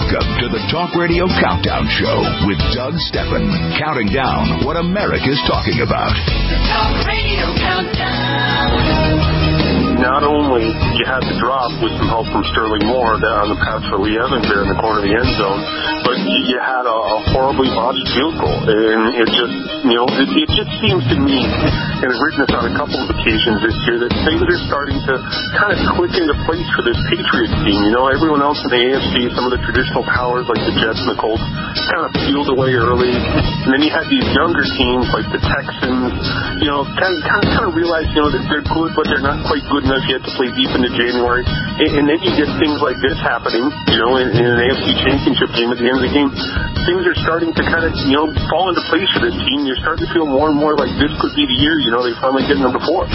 Welcome to the Talk Radio Countdown Show with Doug Stephan, counting down what America's talking about. The Talk Radio Countdown. Not only you had the drop with some help from Sterling Moore on the pass for Lee Evans there in the corner of the end zone, but you had a horribly botched field goal. And it just, it just seems to me, and I've written this on a couple of occasions this year, that things are starting to kind of click into place for this Patriots team. Everyone else in the AFC, some of the traditional powers like the Jets and the Colts, kind of peeled away early. And then you had these younger teams like the Texans, kind of realize, that they're good, but they're not quite good enough yet to play deep into January. And then you get things like this happening, in an AFC championship game at the end of the game. Things are starting to kind of, fall into place for this team. You're starting to feel more and more like this could be the year, they finally get number 4.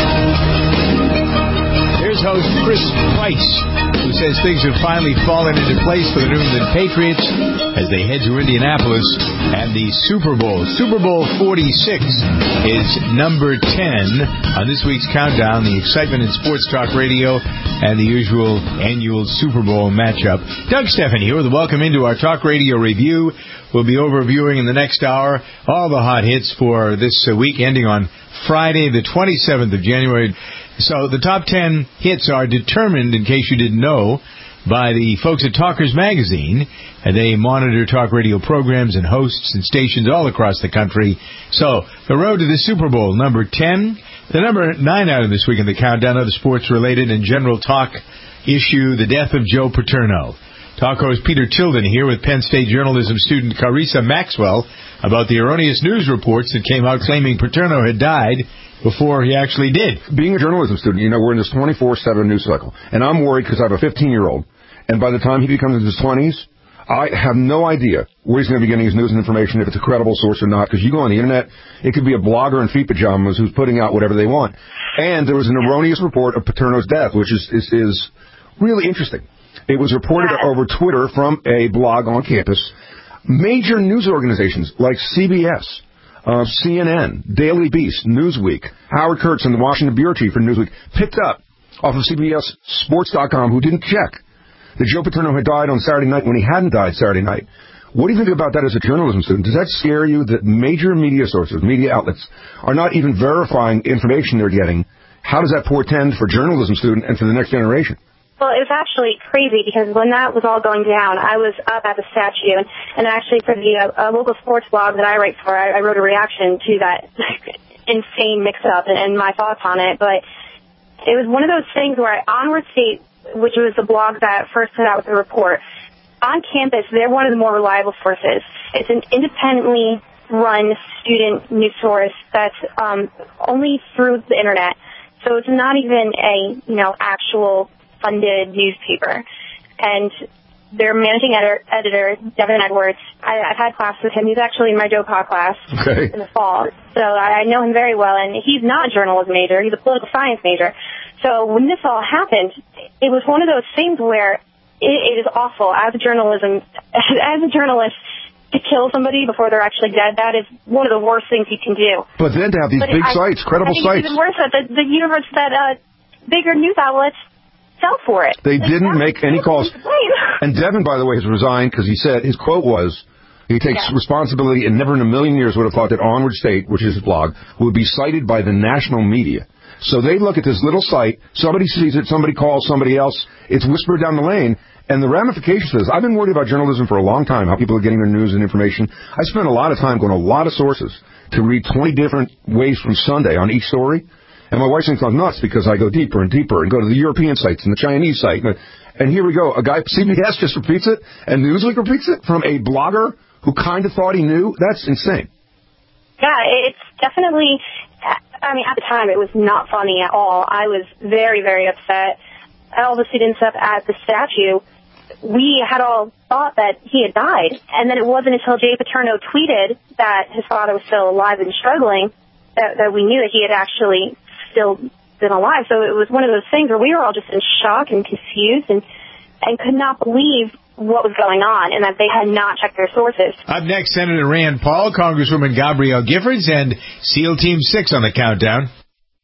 Here's host Chris Price, who says things have finally fallen into place for the New England Patriots as they head to Indianapolis and the Super Bowl. Super Bowl 46 is number 10 on this week's countdown, the excitement in Sports Talk Radio and the usual annual Super Bowl matchup. Doug Stephan here with a welcome into our Talk Radio review. We'll be overviewing in the next hour all the hot hits for this week, ending on Friday, the 27th of January. So the top 10 hits are determined, in case you didn't know, by the folks at Talkers Magazine. And they monitor talk radio programs and hosts and stations all across the country. So the road to the Super Bowl, number 10. The number 9 item this week in the countdown, other sports-related and general talk issue, the death of Joe Paterno. Talk host Peter Tilden here with Penn State journalism student Carissa Maxwell about the erroneous news reports that came out claiming Paterno had died before he actually did. Being a journalism student, we're in this 24/7 news cycle. And I'm worried because I have a 15-year-old. And by the time he becomes in his 20s, I have no idea where he's going to be getting his news and information, if it's a credible source or not. Because you go on the Internet, it could be a blogger in feet pajamas who's putting out whatever they want. And there was an erroneous report of Paterno's death, which is really interesting. It was reported over Twitter from a blog on campus. Major news organizations like CBS, CNN, Daily Beast, Newsweek, Howard Kurtz and the Washington bureau chief for Newsweek picked up off of CBSSports.com, who didn't check that Joe Paterno had died on Saturday night when he hadn't died Saturday night. What do you think about that as a journalism student? Does that scare you that major media sources, media outlets, are not even verifying information they're getting? How does that portend for journalism student and for the next generation? Well, it was actually crazy because when that was all going down, I was up at the statue, and actually for the local sports blog that I write for, I wrote a reaction to that insane mix-up and my thoughts on it. But it was one of those things where Onward State, which was the blog that first put out the report, on campus, they're one of the more reliable sources. It's an independently run student news source that's only through the Internet. So it's not even a, actual funded newspaper. And their managing editor, Devin Edwards, I've had class with him. He's actually in my DOPA class in the fall. So I know him very well, and he's not a journalism major. He's a political science major. So when this all happened, it was one of those things where it is awful. As a journalist, to kill somebody before they're actually dead, that is one of the worst things you can do. But then to have these big sites, credible sites. It's even worse that the universe that bigger news outlets fell for it. They didn't make any calls. And Devin, by the way, has resigned because he said, his quote was, he takes responsibility and never in a million years would have thought that Onward State, which is his blog, would be cited by the national media. So they look at this little site, somebody sees it, somebody calls somebody else, it's whispered down the lane, and the ramifications of this. I've been worried about journalism for a long time, how people are getting their news and information. I spent a lot of time going to a lot of sources to read 20 different ways from Sunday on each story. And my wife thinks I'm nuts because I go deeper and deeper and go to the European sites and the Chinese site. And here we go. A guy, CBS just repeats it, and Newsweek repeats it from a blogger who kind of thought he knew. That's insane. Yeah, it's definitely, at the time, it was not funny at all. I was very, very upset. All the students up at the statue, we had all thought that he had died. And then it wasn't until Jay Paterno tweeted that his father was still alive and struggling that we knew that he had actually still been alive. So it was one of those things where we were all just in shock and confused and could not believe what was going on and that they had not checked their sources. Up next, Senator Rand Paul, Congresswoman Gabrielle Giffords, and SEAL Team 6 on the countdown.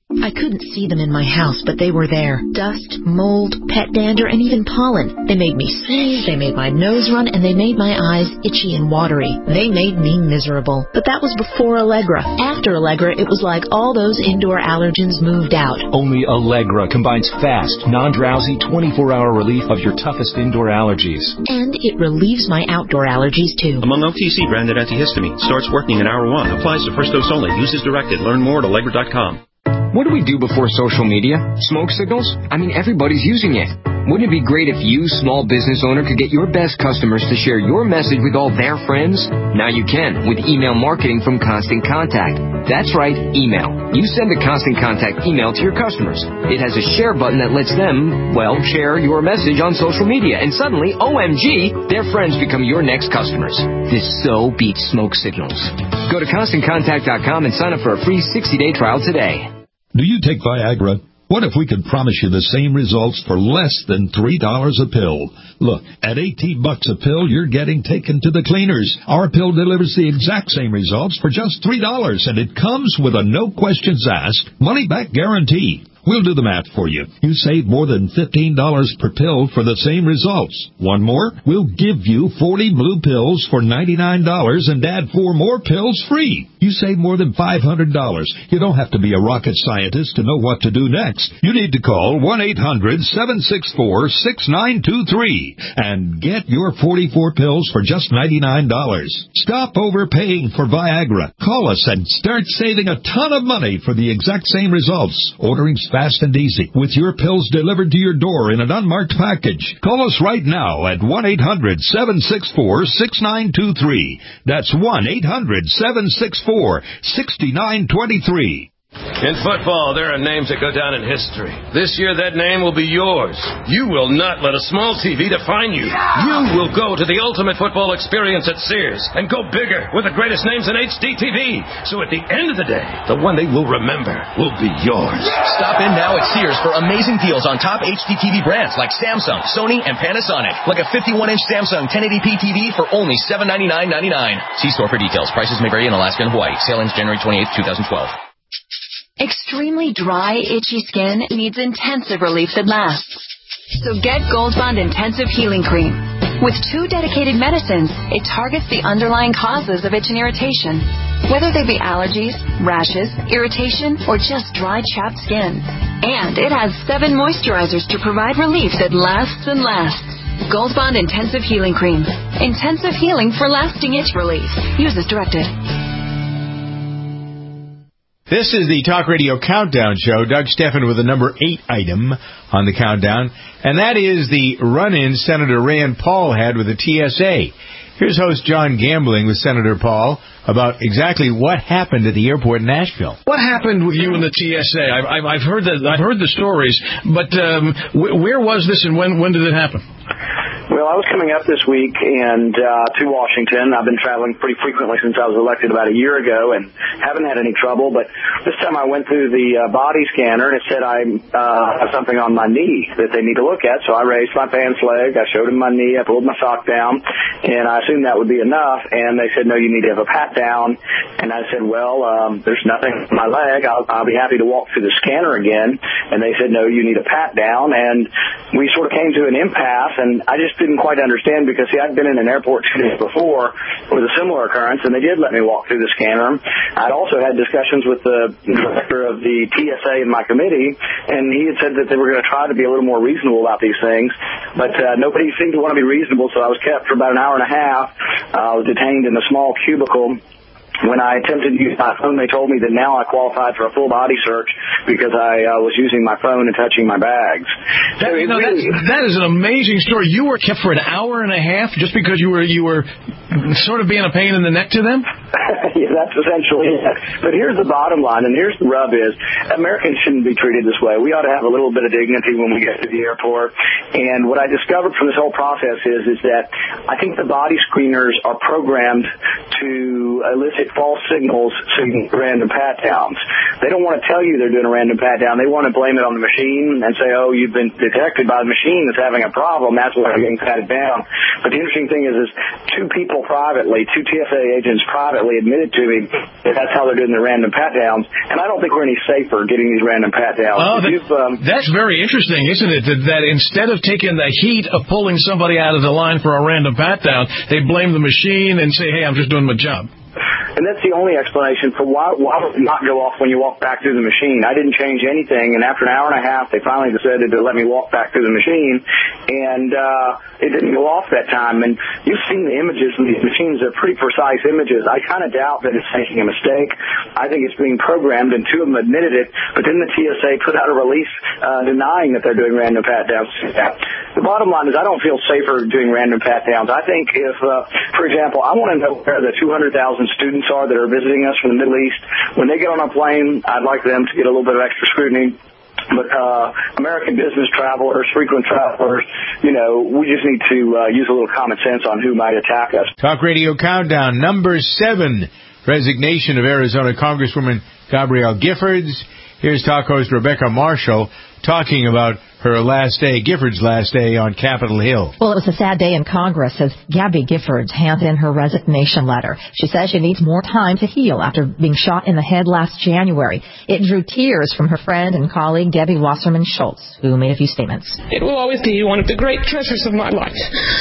I couldn't see them in my house, but they were there. Dust, mold, pet dander, and even pollen. They made me sneeze, they made my nose run, and they made my eyes itchy and watery. They made me miserable. But that was before Allegra. After Allegra, it was like all those indoor allergens moved out. Only Allegra combines fast, non-drowsy, 24-hour relief of your toughest indoor allergies. And it relieves my outdoor allergies, too. Among OTC branded antihistamine. Starts working in hour 1. Applies to first dose only. Uses directed. Learn more at Allegra.com. What do we do before social media? Smoke signals? I mean, everybody's using it. Wouldn't it be great if you, small business owner, could get your best customers to share your message with all their friends? Now you can with email marketing from Constant Contact. That's right, email. You send a Constant Contact email to your customers. It has a share button that lets them, well, share your message on social media. And suddenly, OMG, their friends become your next customers. This so beats smoke signals. Go to ConstantContact.com and sign up for a free 60-day trial today. Do you take Viagra? What if we could promise you the same results for less than $3 a pill? Look, at $18 a pill, you're getting taken to the cleaners. Our pill delivers the exact same results for just $3, and it comes with a no questions asked, money-back guarantee. We'll do the math for you. You save more than $15 per pill for the same results. One more, we'll give you 40 blue pills for $99 and add 4 more pills free. You save more than $500. You don't have to be a rocket scientist to know what to do next. You need to call 1-800-764-6923 and get your 44 pills for just $99. Stop overpaying for Viagra. Call us and start saving a ton of money for the exact same results. Ordering's fast and easy, with your pills delivered to your door in an unmarked package. Call us right now at 1-800-764-6923. That's 1-800-764-6923. In football, there are names that go down in history. This year, that name will be yours. You will not let a small TV define you. You will go to the ultimate football experience at Sears and go bigger with the greatest names in HD TV. So at the end of the day, the one they will remember will be yours. Stop in now at Sears for amazing deals on top HD TV brands like Samsung, Sony, and Panasonic. Like a 51-inch Samsung 1080p TV for only $799.99. See store for details. Prices may vary in Alaska and Hawaii. Sale ends January 28, 2012. Extremely dry, itchy skin needs intensive relief that lasts. So get Gold Bond Intensive Healing Cream. With 2 dedicated medicines, it targets the underlying causes of itch and irritation, whether they be allergies, rashes, irritation, or just dry, chapped skin. And it has 7 moisturizers to provide relief that lasts and lasts. Gold Bond Intensive Healing Cream. Intensive healing for lasting itch relief. Use as directed. This is the Talk Radio Countdown Show. Doug Steffen with the number 8 item on the countdown, and that is the run-in Senator Rand Paul had with the TSA. Here's host John Gambling with Senator Paul about exactly what happened at the airport in Nashville. What happened with you and the TSA? I've heard the stories, but where was this and when did it happen? Well, I was coming up this week and to Washington. I've been traveling pretty frequently since I was elected about a year ago and haven't had any trouble. But this time I went through the body scanner and it said I have something on my knee that they need to look at. So I raised my pants leg. I showed them my knee. I pulled my sock down, and I assumed that would be enough. And they said, no, you need to have a pat down. And I said, well, there's nothing on my leg. I'll be happy to walk through the scanner again. And they said, no, you need a pat down. And we sort of came to an impasse, and I just didn't quite understand because, see, I'd been in an airport 2 days before with a similar occurrence, and they did let me walk through the scanner. I'd also had discussions with the director of the TSA in my committee, and he had said that they were going to try to be a little more reasonable about these things, but nobody seemed to want to be reasonable, so I was kept for about an hour and a half. I was detained in a small cubicle. When I attempted to use my phone, they told me that now I qualified for a full body search because I was using my phone and touching my bags. That is an amazing story. You were kept for an hour and a half just because you were sort of being a pain in the neck to them? Yeah, that's essentially it. But here's the bottom line, and here's the rub is, Americans shouldn't be treated this way. We ought to have a little bit of dignity when we get to the airport. And what I discovered from this whole process is that I think the body screeners are programmed to elicit false signals so you can random pat-downs. They don't want to tell you they're doing a random pat-down. They want to blame it on the machine and say, oh, you've been detected by the machine that's having a problem. That's why you're getting patted down. But the interesting thing is 2 people privately, 2 TSA agents privately admitted to me that that's how they're doing the random pat-downs, and I don't think we're any safer getting these random pat-downs. Oh, that's very interesting, isn't it? That instead of taking the heat of pulling somebody out of the line for a random pat-down, they blame the machine and say, hey, I'm just doing my job. And that's the only explanation for why would it not go off when you walk back through the machine. I didn't change anything, and after an hour and a half, they finally decided to let me walk back through the machine, and it didn't go off that time. And you've seen the images of these machines. They're pretty precise images. I kind of doubt that it's making a mistake. I think it's being programmed, and 2 of them admitted it, but then the TSA put out a release denying that they're doing random pat-downs. The bottom line is I don't feel safer doing random pat-downs. I think if, for example, I want to know where the 200,000 students are that are visiting us from the Middle East. When they get on a plane, I'd like them to get a little bit of extra scrutiny. But American business travelers, frequent travelers, we just need to use a little common sense on who might attack us. Talk Radio Countdown, number 7, resignation of Arizona Congresswoman Gabrielle Giffords. Here's talk host Rebecca Marshall talking about her last day, Giffords' last day on Capitol Hill. Well, it was a sad day in Congress as Gabby Giffords hands in her resignation letter. She says she needs more time to heal after being shot in the head last January. It drew tears from her friend and colleague Debbie Wasserman Schultz, who made a few statements. It will always be one of the great treasures of my life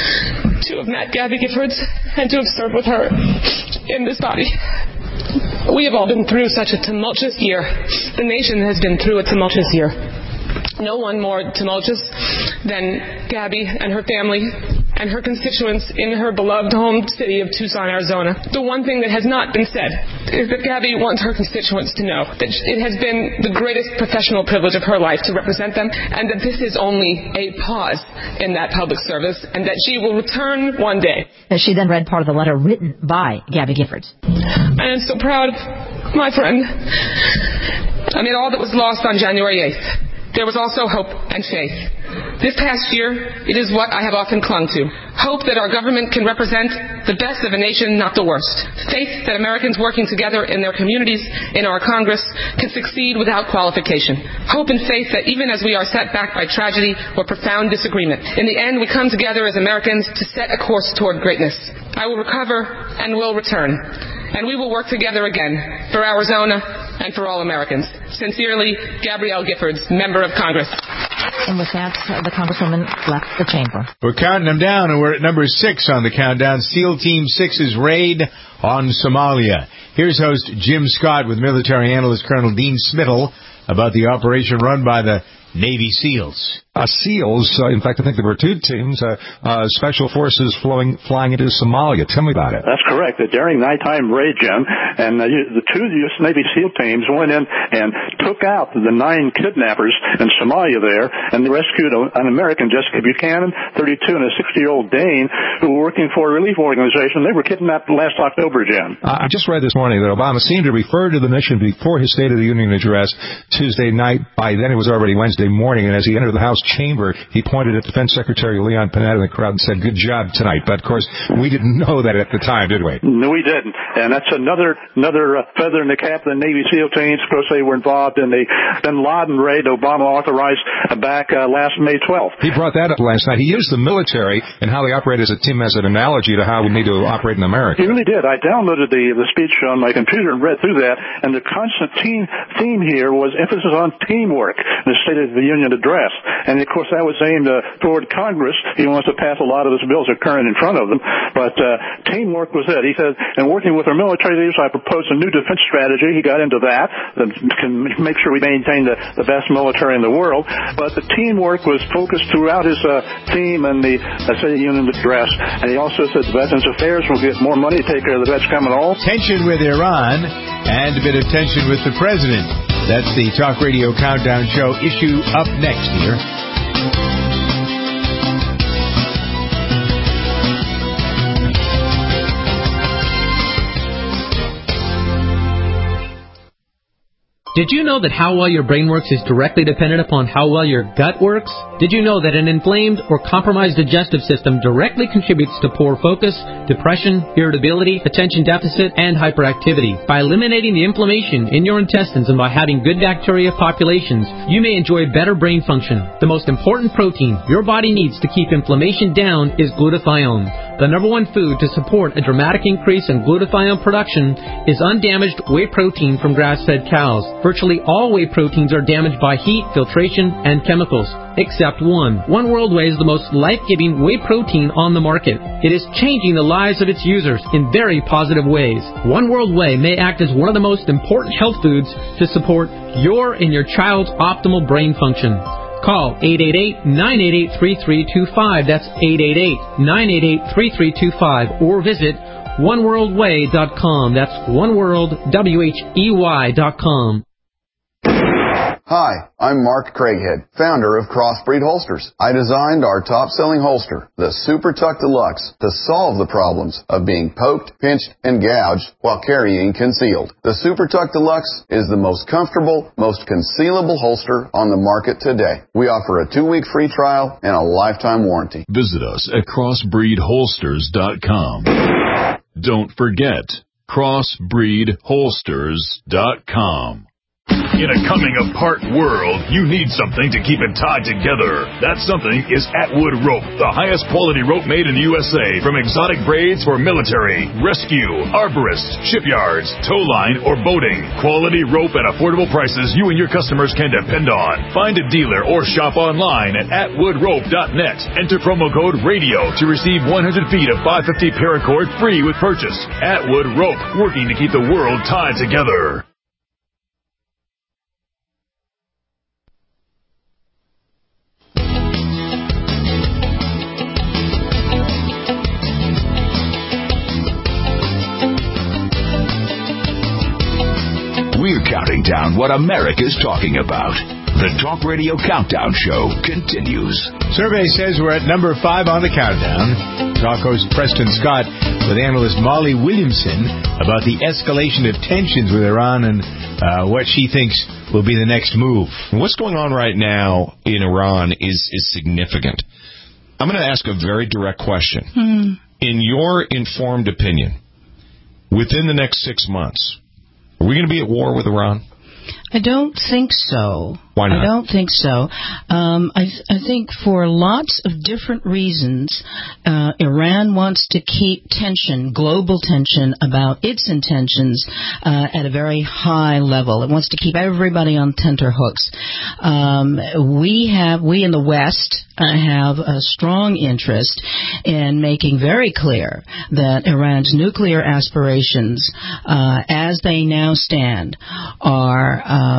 to have met Gabby Giffords and to have served with her in this body. We have all been through such a tumultuous year. The nation has been through a tumultuous year. No one more tumultuous than Gabby and her family and her constituents in her beloved home city of Tucson, Arizona. The one thing that has not been said is that Gabby wants her constituents to know that it has been the greatest professional privilege of her life to represent them, and that this is only a pause in that public service, and that she will return one day. And she then read part of the letter written by Gabby Giffords. I am so proud of my friend. Amid all that was lost on January 8th, there was also hope and faith. This past year, it is what I have often clung to. Hope that our government can represent the best of a nation, not the worst. Faith that Americans working together in their communities, in our Congress, can succeed without qualification. Hope and faith that even as we are set back by tragedy or profound disagreement, in the end we come together as Americans to set a course toward greatness. I will recover and will return. And we will work together again for Arizona and for all Americans. Sincerely, Gabrielle Giffords, Member of Congress. And with that, the Congresswoman left the chamber. We're counting them down, and we're at number 6 on the countdown. SEAL Team 6's raid on Somalia. Here's host Jim Scott with military analyst Colonel Dean Smittle about the operation run by the Navy SEALs. SEALs, in fact, I think there were 2 teams, Special Forces flying into Somalia. Tell me about it. That's correct. The daring nighttime raid, Jim, and the 2 U.S. Navy SEAL teams went in and took out the 9 kidnappers in Somalia there, and they rescued an American, Jessica Buchanan, 32, and a 60-year-old Dane, who were working for a relief organization. They were kidnapped last October, Jim. I just read this morning that Obama seemed to refer to the mission before his State of the Union address Tuesday night. By then it was already Wednesday morning, and as he entered the House chamber, he pointed at Defense Secretary Leon Panetta in the crowd and said, "Good job tonight." But, of course, we didn't know that at the time, did we? No, we didn't. And that's another feather in the cap of the Navy SEAL teams. Of course, they were involved in the bin Laden raid Obama authorized back last May 12th. He brought that up last night. He used the military and how they operate as a team as an analogy to how we need to operate in America. He really did. I downloaded the speech on my computer and read through that, and the constant theme here was emphasis on teamwork in the State of the Union address. And, of course, that was aimed toward Congress. He wants to pass a lot of his bills that are current in front of them. But teamwork was it. He said, in working with our military leaders, I proposed a new defense strategy. He got into that can make sure we maintain the best military in the world. But the teamwork was focused throughout his theme and the State of the Union address. And he also said Veterans Affairs will get more money to take care of the vets coming home. Tension with Iran and a bit of tension with the president. That's the Talk Radio Countdown Show. Issue up next here. Did you know that how well your brain works is directly dependent upon how well your gut works? Did you know that an inflamed or compromised digestive system directly contributes to poor focus, depression, irritability, attention deficit, and hyperactivity? By eliminating the inflammation in your intestines and by having good bacteria populations, you may enjoy better brain function. The most important protein your body needs to keep inflammation down is glutathione. The number one food to support a dramatic increase in glutathione production is undamaged whey protein from grass-fed cows. Virtually all whey proteins are damaged by heat, filtration, and chemicals, except one. One World Whey is the most life-giving whey protein on the market. It is changing the lives of its users in very positive ways. One World Whey may act as one of the most important health foods to support your and your child's optimal brain function. Call 888-988-3325. That's 888-988-3325. Or visit oneworldwhey.com. That's oneworldwhey.com. Hi, I'm Mark Craighead, founder of Crossbreed Holsters. I designed our top-selling holster, the Super Tuck Deluxe, to solve the problems of being poked, pinched, and gouged while carrying concealed. The Super Tuck Deluxe is the most comfortable, most concealable holster on the market today. We offer a 2-week free trial and a lifetime warranty. Visit us at crossbreedholsters.com. Don't forget, crossbreedholsters.com. In a coming-apart world, you need something to keep it tied together. That something is Atwood Rope, the highest quality rope made in the USA. From exotic braids for military, rescue, arborists, shipyards, tow line, or boating. Quality rope at affordable prices you and your customers can depend on. Find a dealer or shop online at atwoodrope.net. Enter promo code RADIO to receive 100 feet of 550 paracord free with purchase. Atwood Rope, working to keep the world tied together. We're counting down what America's talking about. The Talk Radio Countdown Show continues. Survey says we're at number 5 on the countdown. Talk host Preston Scott with analyst Molly Williamson about the escalation of tensions with Iran and what she thinks will be the next move. What's going on right now in Iran is significant. I'm going to ask a very direct question. In your informed opinion, within the next 6 months, are we going to be at war with Iran? I don't think so. Why not? I don't think so. I think for lots of different reasons, Iran wants to keep tension, global tension, about its intentions at a very high level. It wants to keep everybody on tenterhooks. We in the West have a strong interest in making very clear that Iran's nuclear aspirations, as they now stand, are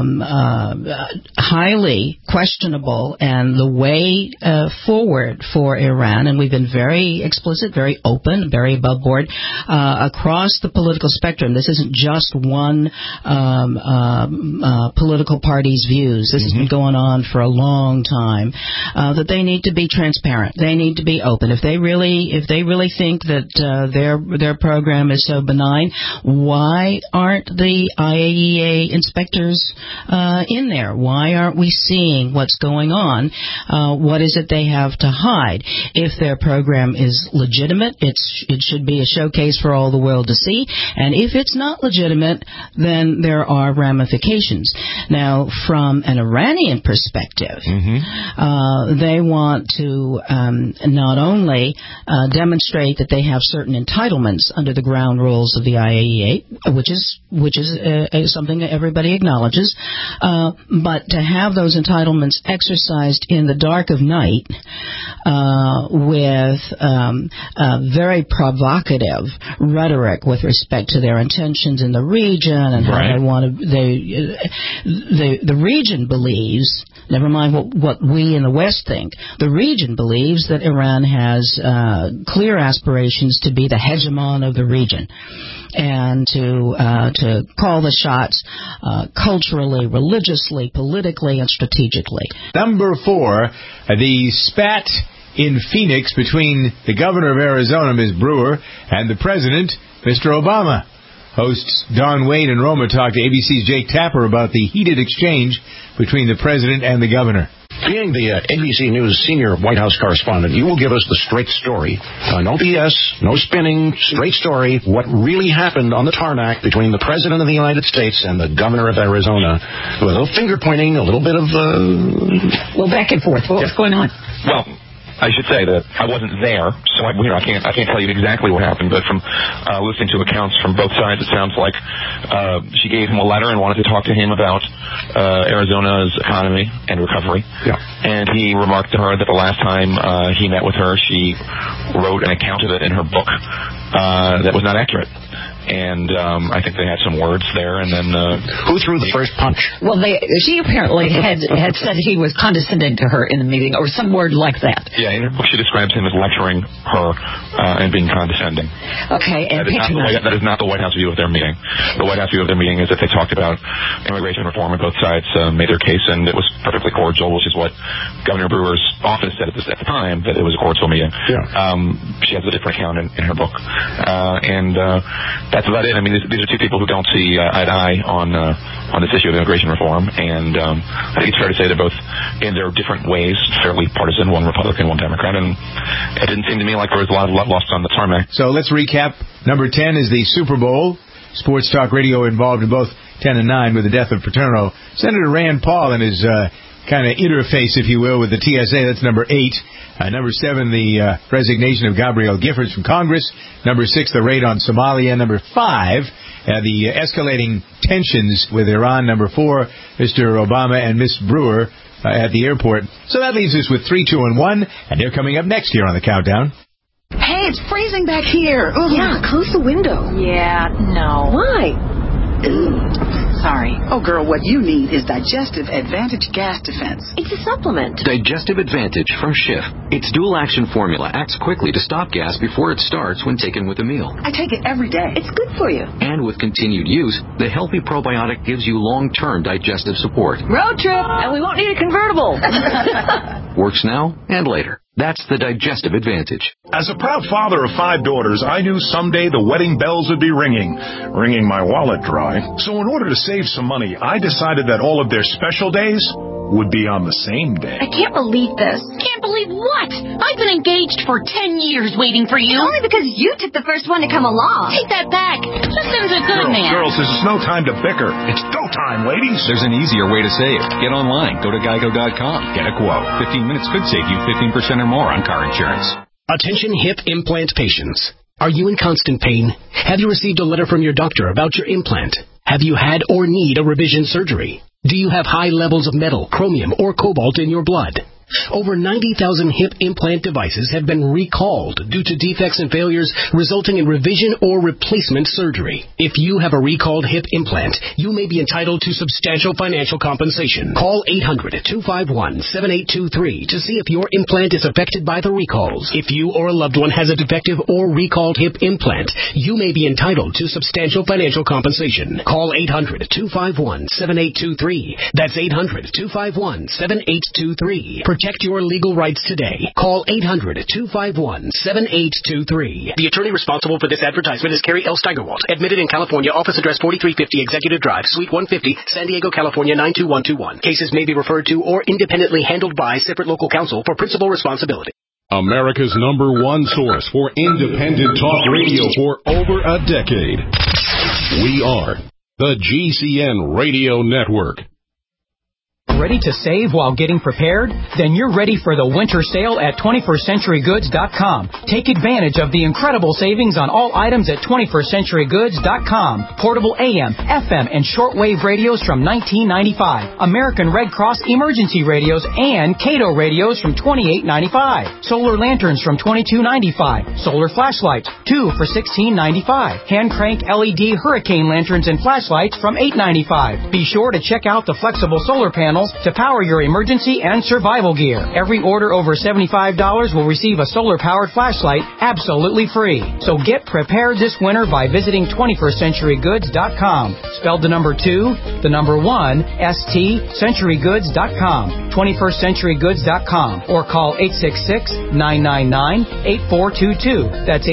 highly questionable, and the way forward for Iran, and we've been very explicit, very open, very above board across the political spectrum. This isn't just one political party's views. This has been going on for a long time. That they need to be transparent. They need to be open. If they really think that their program is so benign, why aren't the IAEA inspectors in there? Why aren't we seeing what's going on? What is it they have to hide? If their program is legitimate, it should be a showcase for all the world to see. And if it's not legitimate, then there are ramifications. Now, from an Iranian perspective, they want to not only demonstrate that they have certain entitlements under the ground rules of the IAEA, which is something that everybody acknowledges, but to have those entitlements exercised in the dark of night with very provocative rhetoric with respect to their intentions in the region and how they want to. The region believes, never mind what we in the West think, the region believes that Iran has clear aspirations to be the hegemon of the region and to call the shots culturally, religiously, politically, and strategically. Number 4, the spat in Phoenix between the governor of Arizona, Ms. Brewer, and the president, Mr. Obama. Hosts Don Wade and Roma talked to ABC's Jake Tapper about the heated exchange between the president and the governor. Being the ABC News senior White House correspondent, you will give us the straight story. No BS, no spinning, straight story. What really happened on the tarmac between the President of the United States and the Governor of Arizona. A little finger pointing, a little bit of... Well, back and forth. What's going on? Well, I should say that I wasn't there, so I can't tell you exactly what happened, but from listening to accounts from both sides, it sounds like she gave him a letter and wanted to talk to him about Arizona's economy and recovery. Yeah. And he remarked to her that the last time he met with her, she wrote an account of it in her book that was not accurate. And I think they had some words there, and then... Who threw the first punch? Well, she apparently had said he was condescending to her in the meeting, or some word like that. Yeah, in her book she describes him as lecturing her and being condescending. Okay, and that is not the White House view of their meeting. The White House view of their meeting is that they talked about immigration reform, and both sides made their case, and it was perfectly cordial, which is what Governor Brewer's office said at the time, that it was a cordial meeting. Yeah. She has a different account in her book. That's about it. I mean, these are two people who don't see eye to eye on this issue of immigration reform, and I think it's fair to say they're both, in their different ways, fairly partisan, one Republican, one Democrat, and it didn't seem to me like there was a lot of love lost on the tarmac. So let's recap. Number 10 is the Super Bowl. Sports Talk Radio involved in both 10 and 9 with the death of Paterno. Senator Rand Paul and his kind of interface, if you will, with the TSA. That's number 8. Number 7, the resignation of Gabrielle Giffords from Congress. Number 6, the raid on Somalia. Number 5, the escalating tensions with Iran. Number 4, Mr. Obama and Miss Brewer at the airport. So that leaves us with 3, 2, and 1, and they're coming up next here on the Countdown. Hey, it's freezing back here. Ooh. Yeah, close the window. Yeah, no. Why? Sorry. Oh, girl, what you need is Digestive Advantage Gas Defense. It's a supplement. Digestive Advantage from Schiff. Its dual-action formula acts quickly to stop gas before it starts when taken with a meal. I take it every day. It's good for you. And with continued use, the healthy probiotic gives you long-term digestive support. Road trip, and we won't need a convertible. Works now and later. That's the Digestive Advantage. As a proud father of 5 daughters, I knew someday the wedding bells would be ringing my wallet dry. So in order to save some money, I decided that all of their special days would be on the same day. I can't believe this. Can't believe what? I've been engaged for 10 years waiting for you. Only because you took the first one to come along. Take that back. Justin's a good man. Girls, this is no time to bicker. It's go time, ladies. There's an easier way to save. Get online. Go to Geico.com. Get a quote. 15 minutes could save you 15% or more on car insurance. Attention hip implant patients. Are you in constant pain? Have you received a letter from your doctor about your implant? Have you had or need a revision surgery? Do you have high levels of metal, chromium, or cobalt in your blood? Over 90,000 hip implant devices have been recalled due to defects and failures resulting in revision or replacement surgery. If you have a recalled hip implant, you may be entitled to substantial financial compensation. Call 800-251-7823 to see if your implant is affected by the recalls. If you or a loved one has a defective or recalled hip implant, you may be entitled to substantial financial compensation. Call 800-251-7823. That's 800-251-7823. Protect your legal rights today. Call 800-251-7823. The attorney responsible for this advertisement is Carrie L. Steigerwalt, admitted in California, office address 4350 Executive Drive, Suite 150, San Diego, California 92121. Cases may be referred to or independently handled by separate local counsel for principal responsibility. America's #1 source for independent talk radio for over a decade. We are the GCN Radio Network. Ready to save while getting prepared? Then you're ready for the winter sale at 21stCenturyGoods.com. Take advantage of the incredible savings on all items at 21stCenturyGoods.com. Portable AM, FM, and shortwave radios from $19.95. American Red Cross emergency radios and Cato radios from $28.95. Solar lanterns from $22.95. Solar flashlights, 2 for $16.95. Hand crank LED hurricane lanterns and flashlights from $8.95. Be sure to check out the flexible solar panels panels to power your emergency and survival gear. Every order over $75 will receive a solar-powered flashlight absolutely free. So get prepared this winter by visiting 21stcenturygoods.com. Spelled the number 2, the number 1, ST, centurygoods.com. 21stcenturygoods.com. Or call 866-999-8422. That's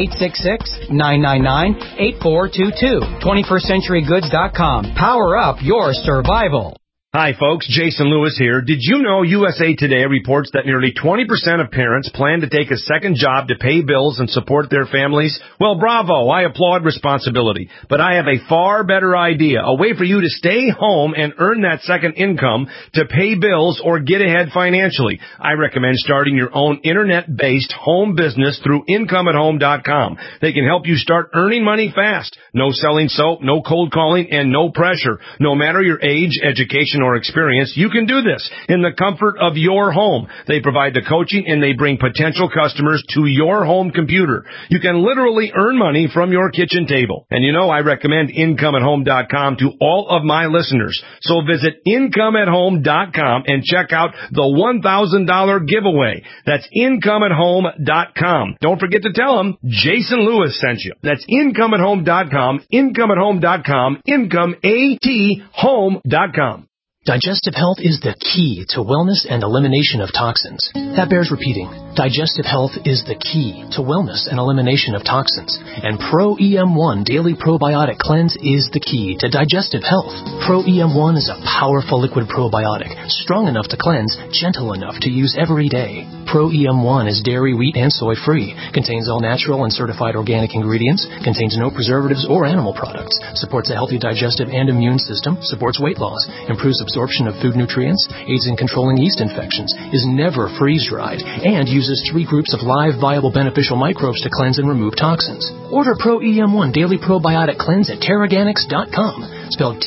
866-999-8422. 21stcenturygoods.com. Power up your survival. Hi, folks. Jason Lewis here. Did you know USA Today reports that nearly 20% of parents plan to take a second job to pay bills and support their families? Well, bravo. I applaud responsibility. But I have a far better idea, a way for you to stay home and earn that second income to pay bills or get ahead financially. I recommend starting your own internet-based home business through IncomeAtHome.com. They can help you start earning money fast. No selling soap, no cold calling, and no pressure. No matter your age, education, or experience, you can do this in the comfort of your home. They provide the coaching and they bring potential customers to your home computer. You can literally earn money from your kitchen table. And you know I recommend IncomeAtHome.com to all of my listeners. So visit IncomeAtHome.com and check out the $1,000 giveaway. That's IncomeAtHome.com. Don't forget to tell them Jason Lewis sent you. That's IncomeAtHome.com, IncomeAtHome.com, IncomeAtHome.com. Digestive health is the key to wellness and elimination of toxins. That bears repeating. Digestive health is the key to wellness and elimination of toxins. And Pro EM1 Daily Probiotic Cleanse is the key to digestive health. Pro EM1 is a powerful liquid probiotic, strong enough to cleanse, gentle enough to use every day. Pro EM1 is dairy, wheat, and soy-free, contains all natural and certified organic ingredients, contains no preservatives or animal products, supports a healthy digestive and immune system, supports weight loss, improves absorption of food nutrients, aids in controlling yeast infections, is never freeze-dried, and uses 3 groups of live, viable, beneficial microbes to cleanse and remove toxins. Order Pro EM1 Daily Probiotic Cleanse at Teraganix.com, spelled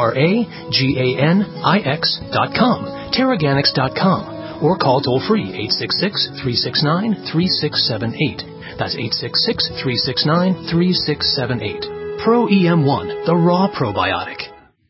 Teraganix.com, Teraganix.com, or call toll-free 866-369-3678. That's 866-369-3678. Pro EM1, the raw probiotic.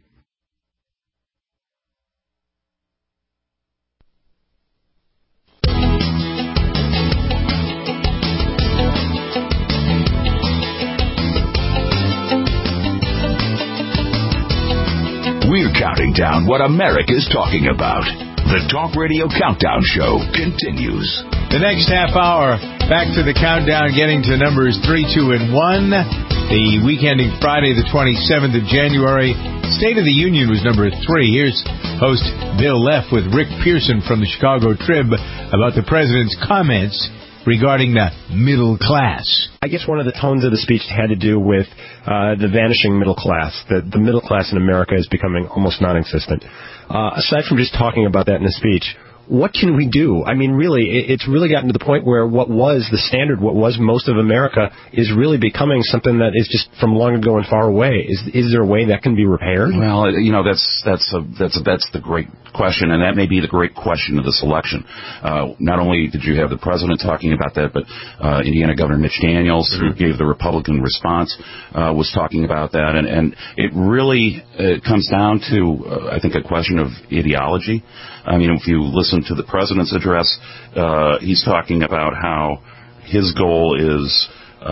We're counting down what America's talking about. The Talk Radio Countdown Show continues. The next half hour, back to the countdown, getting to numbers 3, 2, and 1. The week ending Friday, the 27th of January. State of the Union was number 3. Here's host Bill Leff with Rick Pearson from the Chicago Trib about the president's comments regarding the middle class. I guess one of the tones of the speech had to do with the vanishing middle class. The middle class in America is becoming almost non-existent. Aside from just talking about that in the speech, what can we do? I mean, really, it's really gotten to the point where what was the standard, what was most of America, is really becoming something that is just from long ago and far away. Is there a way that can be repaired? Well, you know, that's the great question, and that may be the great question of this election. Not only did you have the president talking about that, but Indiana Governor Mitch Daniels, who gave the Republican response, was talking about that, and it really comes down to, I think, a question of ideology. I mean, if you listen to the president's address, he's talking about how his goal is,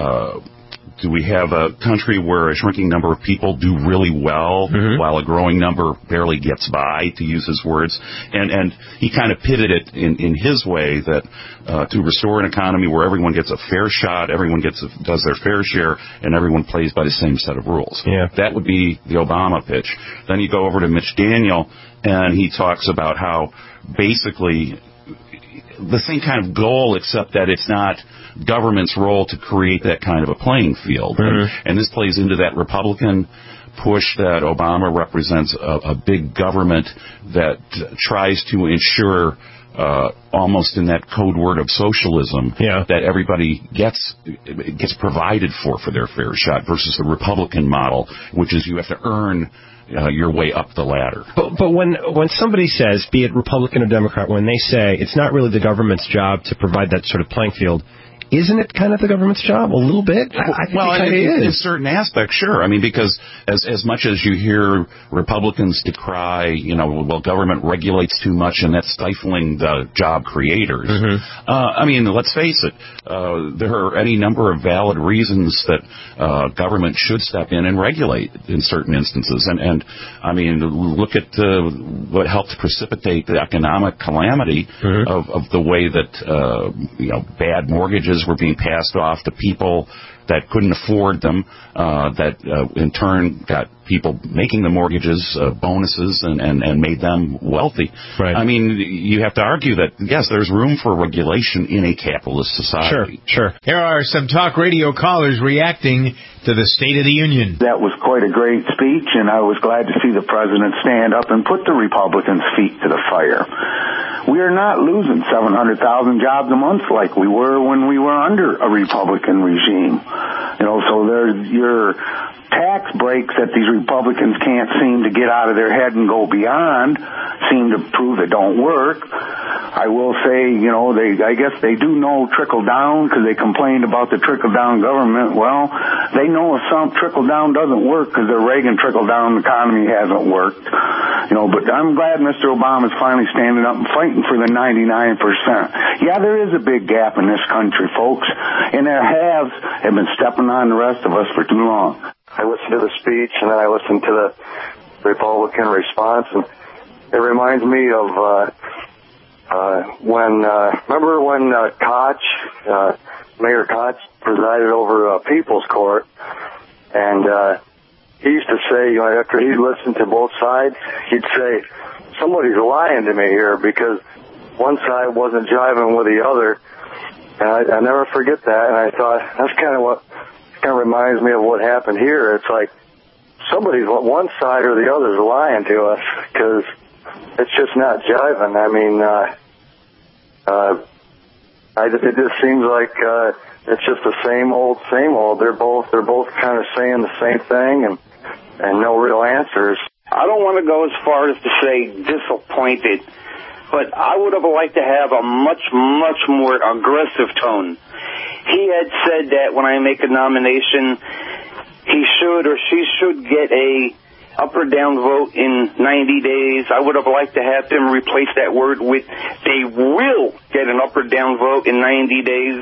do we have a country where a shrinking number of people do really well while a growing number barely gets by, to use his words? And he kind of pitted it in his way that to restore an economy where everyone gets a fair shot, everyone does their fair share, and everyone plays by the same set of rules. Yeah. That would be the Obama pitch. Then you go over to Mitch Daniel, and he talks about how basically the same kind of goal, except that it's not government's role to create that kind of a playing field. And this plays into that Republican push that Obama represents, a big government that tries to ensure, almost in that code word of socialism, that everybody gets provided for their fair shot, versus the Republican model, which is you have to earn your way up the ladder. But when somebody says, be it Republican or Democrat, when they say it's not really the government's job to provide that sort of playing field, isn't it kind of the government's job a little bit? I think well, it kind of is. In certain aspects, sure. I mean, because as much as you hear Republicans decry, well, government regulates too much and that's stifling the job creators. I mean, let's face it, there are any number of valid reasons that government should step in and regulate in certain instances. And I mean, look at what helped precipitate the economic calamity of the way that bad mortgages were being passed off to people that couldn't afford them, that in turn got people making the mortgages bonuses and made them wealthy. Right. I mean, you have to argue that, yes, there's room for regulation in a capitalist society. Sure. Here are some talk radio callers reacting to the State of the Union. That was quite a great speech, and I was glad to see the president stand up and put the Republicans' feet to the fire. We are not losing 700,000 jobs a month like we were when we were under a Republican regime. So there's your tax breaks that these Republicans can't seem to get out of their head and go beyond seem to prove it don't work. I will say, I guess they do know trickle down because they complained about the trickle down government. Well, they know if some trickle down doesn't work because the Reagan trickle down economy hasn't worked. But I'm glad Mr. Obama's finally standing up and fighting for the 99%. Yeah, there is a big gap in this country, folks, and their haves have been stepping on the rest of us for too long. I listened to the speech, and then I listened to the Republican response, and it reminds me of remember when Koch, Mayor Koch, presided over People's Court, and he used to say, after he'd listened to both sides, he'd say, somebody's lying to me here because one side wasn't jiving with the other, and I never forget that, and I thought, that's kind of reminds me of what happened here. It's like somebody's one side or the other is lying to us because it's just not jiving. I mean, it just seems like it's just the same old. They're both kind of saying the same thing and no real answers. I don't want to go as far as to say disappointed, but I would have liked to have a much, much more aggressive tone. He had said that when I make a nomination, he should or she should get a up or down vote in 90 days. I would have liked to have him replace that word with they will get an up or down vote in 90 days.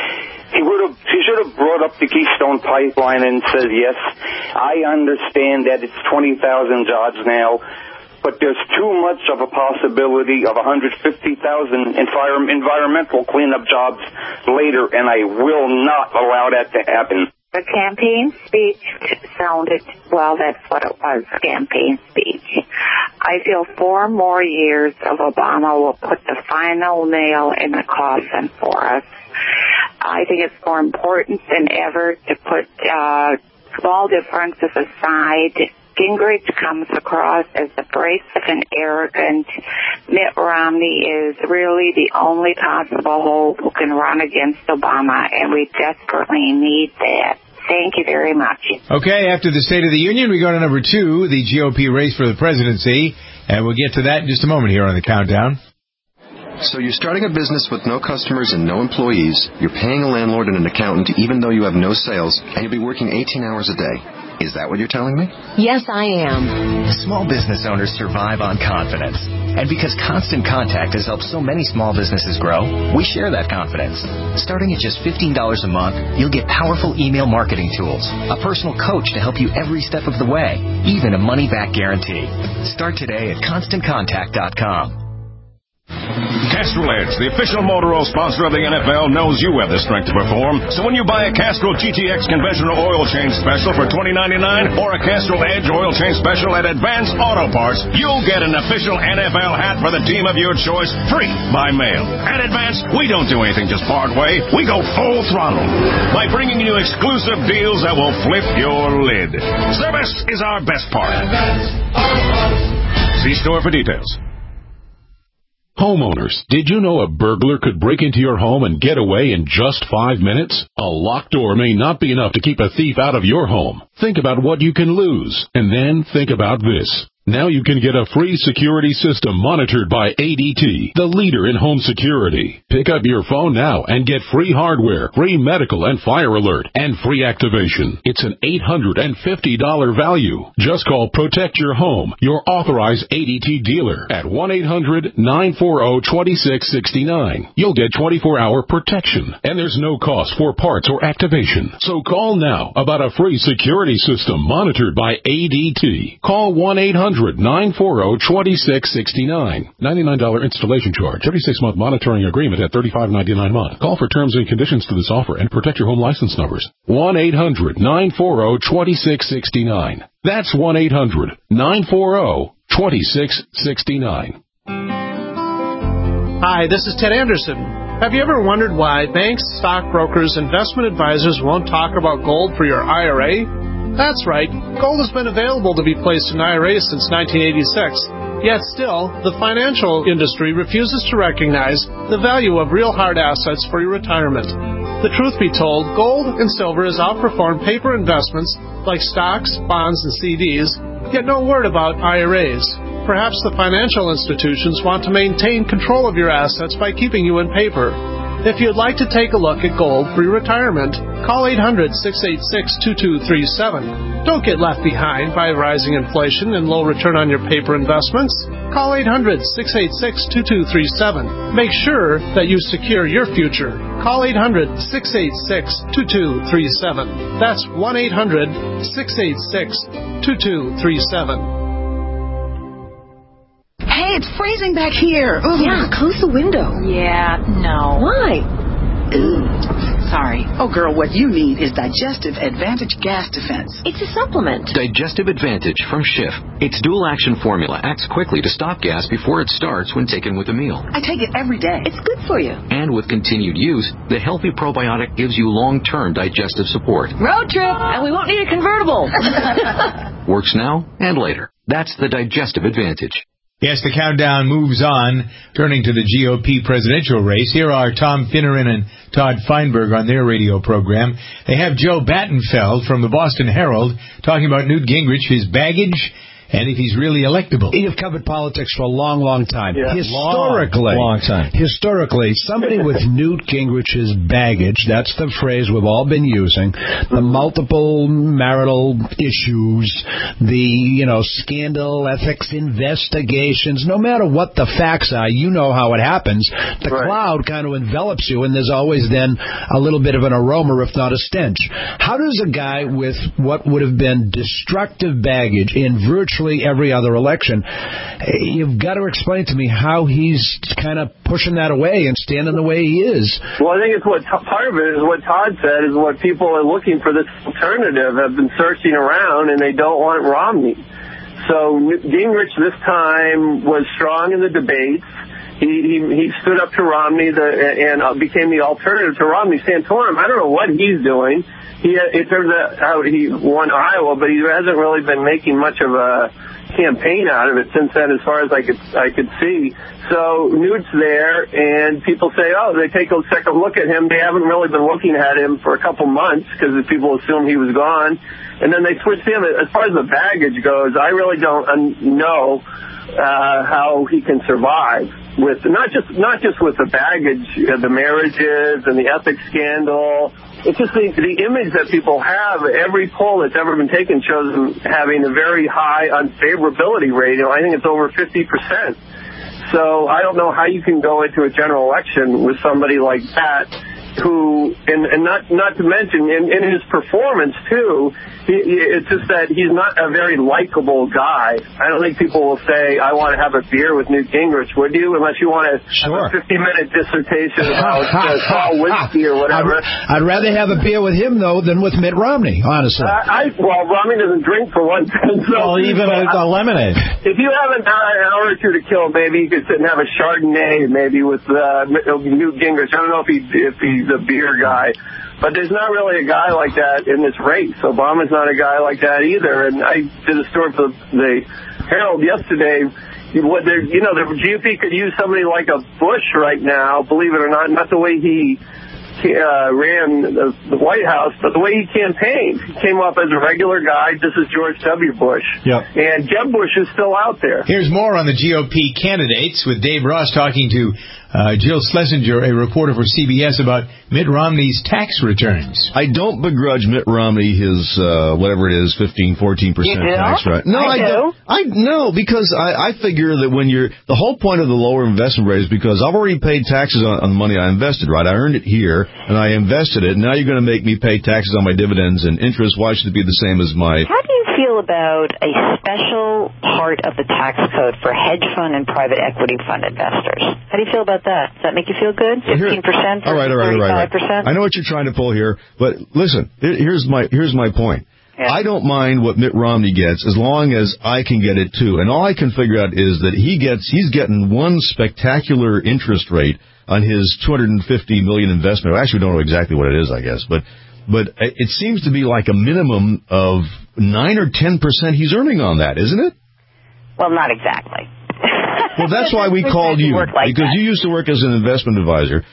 He should have brought up the Keystone Pipeline and said, yes, I understand that it's 20,000 jobs now, but there's too much of a possibility of 150,000 environmental cleanup jobs later, and I will not allow that to happen. The campaign speech sounded, well, that's what it was, campaign speech. I feel 4 more years of Obama will put the final nail in the coffin for us. I think it's more important than ever to put small differences aside. Gingrich comes across as abrasive and arrogant. Mitt Romney is really the only possible hope who can run against Obama, and we desperately need that. Thank you very much. Okay, after the State of the Union, we go to number 2, the GOP race for the presidency, and we'll get to that in just a moment here on the Countdown. So you're starting a business with no customers and no employees. You're paying a landlord and an accountant even though you have no sales, and you'll be working 18 hours a day. Is that what you're telling me? Yes, I am. Small business owners survive on confidence. And because Constant Contact has helped so many small businesses grow, we share that confidence. Starting at just $15 a month, you'll get powerful email marketing tools, a personal coach to help you every step of the way, even a money-back guarantee. Start today at ConstantContact.com. Castrol Edge, the official motor oil sponsor of the NFL, knows you have the strength to perform. So when you buy a Castrol GTX conventional oil change special for $20.99 or a Castrol Edge oil change special at Advanced Auto Parts, you'll get an official NFL hat for the team of your choice free by mail. At Advanced, we don't do anything just part way. We go full throttle by bringing you exclusive deals that will flip your lid. Service is our best part. See store for details. Homeowners, did you know a burglar could break into your home and get away in just 5 minutes? A locked door may not be enough to keep a thief out of your home. Think about what you can lose, and then think about this. Now you can get a free security system monitored by ADT, the leader in home security. Pick up your phone now and get free hardware, free medical and fire alert, and free activation. It's an $850 value. Just call Protect Your Home, your authorized ADT dealer, at 1-800-940-2669. You'll get 24-hour protection, and there's no cost for parts or activation. So call now about a free security system monitored by ADT. Call 1-800-940-2669. $99 installation charge. Every 6-month monitoring agreement at $35.99 a month. Call for terms and conditions to this offer and protect your home license numbers. 1-800-940-2669. That's 1-800-940-2669. Hi, this is Ted Anderson. Have you ever wondered why banks, stockbrokers, investment advisors won't talk about gold for your IRA? That's right. Gold has been available to be placed in IRAs since 1986. Yet still, the financial industry refuses to recognize the value of real hard assets for your retirement. The truth be told, gold and silver has outperformed paper investments like stocks, bonds, and CDs, yet no word about IRAs. Perhaps the financial institutions want to maintain control of your assets by keeping you in paper. If you'd like to take a look at gold for your retirement, call 800-686-2237. Don't get left behind by rising inflation and low return on your paper investments. Call 800-686-2237. Make sure that you secure your future. Call 800-686-2237. That's 1-800-686-2237. Hey, it's freezing back here. Ooh. Yeah, close the window. Yeah, no. Why? Sorry. Oh, girl, what you need is Digestive Advantage Gas Defense. It's a supplement. Digestive Advantage from Schiff. Its dual-action formula acts quickly to stop gas before it starts when taken with a meal. I take it every day. It's good for you. And with continued use, the healthy probiotic gives you long-term digestive support. Road trip, and we won't need a convertible. Works now and later. That's the Digestive Advantage. Yes, the countdown moves on. Turning to the GOP presidential race, here are Tom Finneran and Todd Feinberg on their radio program. They have Joe Battenfeld from the Boston Herald talking about Newt Gingrich, his baggage, and if he's really electable. You've covered politics for a long, long time. Yeah. Historically, long time. Historically, somebody with Newt Gingrich's baggage, that's the phrase we've all been using, the multiple marital issues, the, scandal, ethics investigations, no matter what the facts are, you know how it happens. The cloud kind of envelops you, and there's always then a little bit of an aroma, if not a stench. How does a guy with what would have been destructive baggage in virtually every other election, you've got to explain to me how he's kind of pushing that away and standing the way he is. Well, I think it's part of it is what Todd said, is what people are looking for this alternative, have been searching around, and they don't want Romney. So Gingrich this time was strong in the debates. He stood up to Romney and became the alternative to Romney. Santorum, I don't know what he's doing. It turns out he won Iowa, but he hasn't really been making much of a campaign out of it since then, as far as I could see. So Newt's there, and people say, they take a second look at him. They haven't really been looking at him for a couple months because people assumed he was gone, and then they switched him. As far as the baggage goes, I really don't know how he can survive with not just with the baggage, the marriages and the ethics scandal. It's just the image that people have. Every poll that's ever been taken shows him having a very high unfavorability rate. I think it's over 50%. So I don't know how you can go into a general election with somebody like that, who, and not to mention in his performance too, it's just that he's not a very likable guy. I don't think people will say, I want to have a beer with Newt Gingrich, would you? Unless you want to have a 50-minute dissertation about Paul Whiskey or whatever. I'd rather have a beer with him, though, than with Mitt Romney, honestly. Well, Romney doesn't drink for one thing. So even a lemonade. If you have an hour or two to kill, maybe you could sit and have a Chardonnay, maybe with Newt Gingrich. I don't know if he's a beer guy. But there's not really a guy like that in this race. Obama's not a guy like that either. And I did a story for the Herald yesterday. The GOP could use somebody like a Bush right now, believe it or not the way he ran the White House, but the way he campaigned, he came off as a regular guy. This is George W. Bush. Yep. And Jeb Bush is still out there. Here's more on the GOP candidates with Dave Ross talking to Jill Schlesinger, a reporter for CBS, about Mitt Romney's tax returns. I don't begrudge Mitt Romney his, whatever it is, 15, 14% tax rate. No, I don't. No, because I figure that when the whole point of the lower investment rate is because I've already paid taxes on the money I invested, right? I earned it here, and I invested it, and now you're going to make me pay taxes on my dividends and interest. Why should it be the same as my... How do you feel about a special part of the tax code for hedge fund and private equity fund investors? How do you feel about that? Does that make you feel good? 15%? All right. 35%? I know what you're trying to pull here, but listen, here's my point. Yeah. I don't mind what Mitt Romney gets as long as I can get it too. And all I can figure out is that he's getting one spectacular interest rate on his $250 million investment. I actually don't know exactly what it is, I guess, but it seems to be like a minimum of 9 or 10% he's earning on that, isn't it? Well, not exactly. Well, that's why we called you, because you used to work as an investment advisor.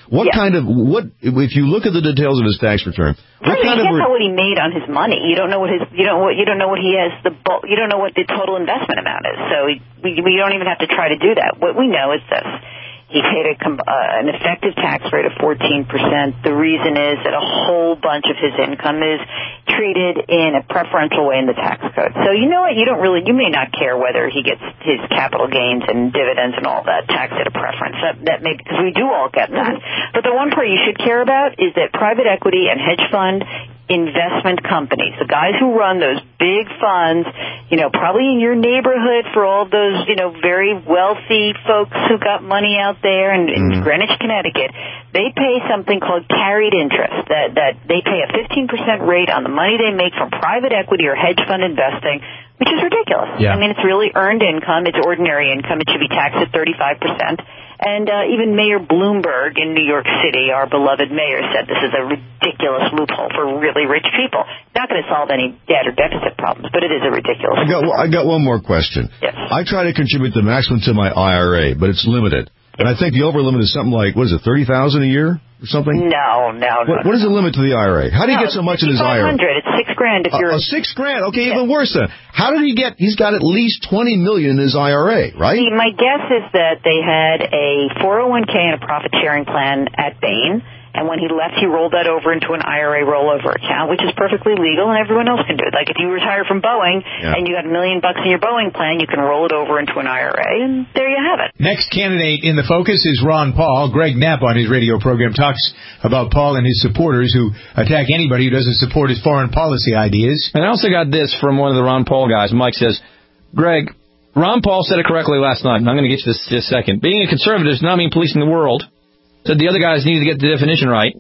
If you look at the details of his tax return, you don't know what he made on his money. You don't know what you don't know what he has you don't know what the total investment amount is. So we don't even have to try to do that. What we know is this. He paid an effective tax rate of 14%. The reason is that a whole bunch of his income is treated in a preferential way in the tax code. So you know what? You may not care whether he gets his capital gains and dividends and all that taxed at a preference. That may, because we do all get that. But the one part you should care about is that private equity and hedge fund investment companies, the guys who run those big funds, probably in your neighborhood for all those, very wealthy folks who got money out there in Greenwich, Connecticut, they pay something called carried interest, that they pay a 15% rate on the money they make from private equity or hedge fund investing, which is ridiculous. Yeah. I mean, it's really earned income. It's ordinary income. It should be taxed at 35%. And even Mayor Bloomberg in New York City, our beloved mayor, said this is a ridiculous loophole for really rich people. Not going to solve any debt or deficit problems, but it is a ridiculous loophole. I got one more question. Yes. I try to contribute the maximum to my IRA, but it's limited. And I think the over limit is something like, what is it, $30,000 a year or something? No. What is the limit to the IRA? How do you get so much in his IRA? It's $6,000 if you're... $6,000. Okay, even worse then. How did he get... He's got at least $20 million in his IRA, right? See, my guess is that they had a 401k and a profit-sharing plan at Bain. And when he left, he rolled that over into an IRA rollover account, which is perfectly legal, and everyone else can do it. Like if you retire from Boeing and you got $1 million in your Boeing plan, you can roll it over into an IRA, and there you have it. Next candidate in the focus is Ron Paul. Greg Knapp on his radio program talks about Paul and his supporters who attack anybody who doesn't support his foreign policy ideas. And I also got this from one of the Ron Paul guys. Mike says, Greg, Ron Paul said it correctly last night, and I'm going to get you this in a second. Being a conservative does not mean policing the world. Said the other guys need to get the definition right.